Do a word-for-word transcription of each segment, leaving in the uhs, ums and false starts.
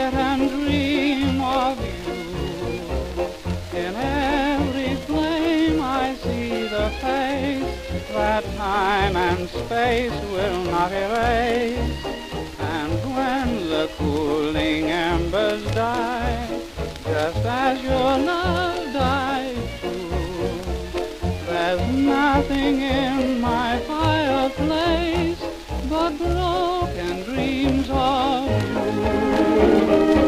sit and dream of you. In every flame I see the face that time and space will not erase. And when the cooling embers die, just as your love died too, there's nothing in my fireplace but broken dreams of you.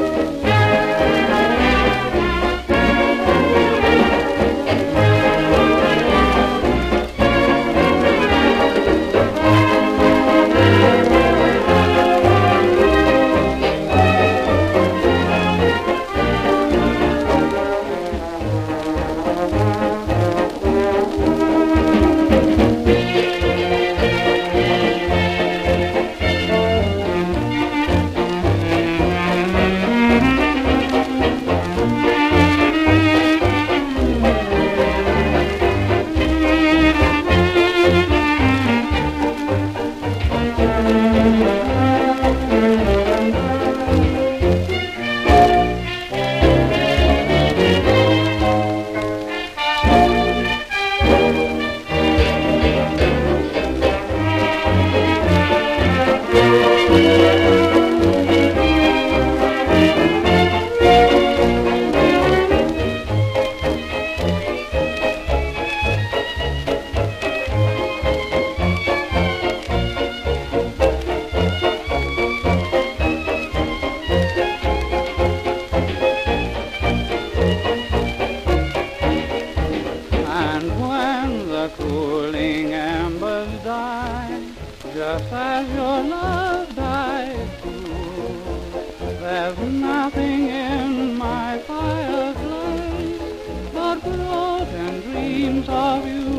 The cooling embers die, just as your love died too. There's nothing in my fireplace but broken dreams of you.